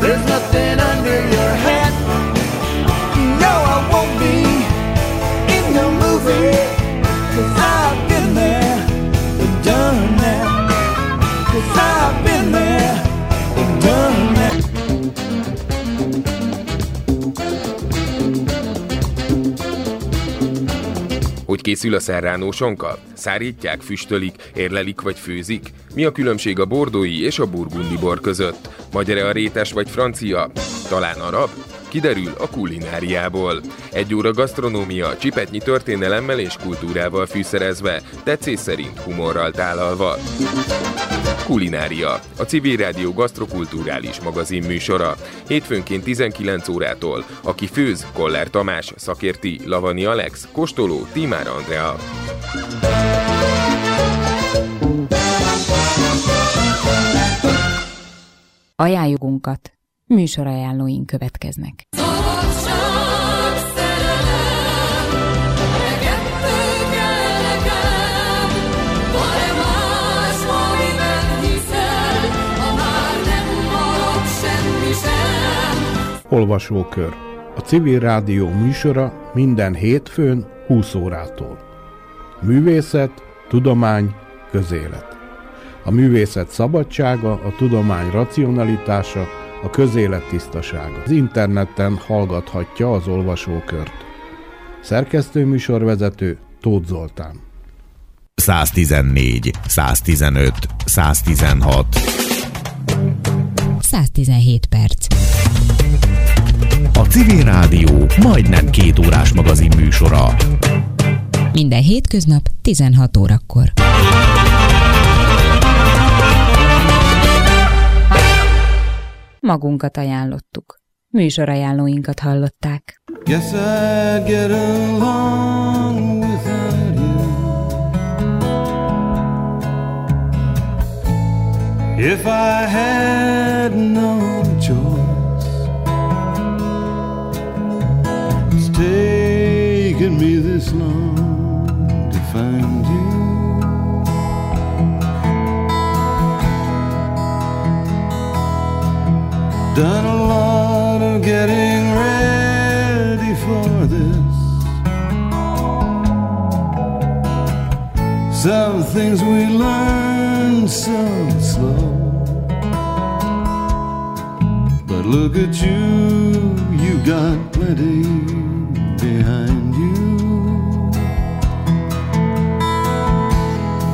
There's nothing under your hat. No, I won't be in your movie, 'cause I've been there and done that. 'Cause I've been there and done that. Hogy készül a serrano sonka? Szárítják, füstölik, érlelik vagy főzik? Mi a különbség a bordói és a burgundi bor között? Magyar-e a rétes vagy francia? Talán arab? Kiderül a kulináriából. 1 óra gasztronómia, csipetnyi történelemmel és kultúrával fűszerezve, tetszés szerint humorral tálalva. Kulinária, a Civil Rádió gasztrokulturális magazin műsora. Hétfőnként 19 órától. Aki főz, Koller Tamás, szakérti, Lavani Alex, kóstoló, Tímár Andrea. Ajánljugunkat, műsorajánlóink következnek. Olvasókör. A Civil Rádió műsora minden hétfőn 20 órától. Művészet, tudomány, közélet. A művészet szabadsága, a tudomány racionalitása, a közélet tisztasága. Az interneten hallgathatja az olvasókört. Szerkesztőműsorvezető Tóth Zoltán. 114, 115, 116. 117 perc. A Civil Rádió majdnem 2 órás magazin műsora. Minden hétköznap 16 órakor. Magunkat ajánlottuk. Műsorajánlóinkat hallották. Guess I'd get along without you if I had no choice. It's taken me this long to find you. Done a lot of getting ready for this. Some things we learn so slow. But look at you, you got plenty behind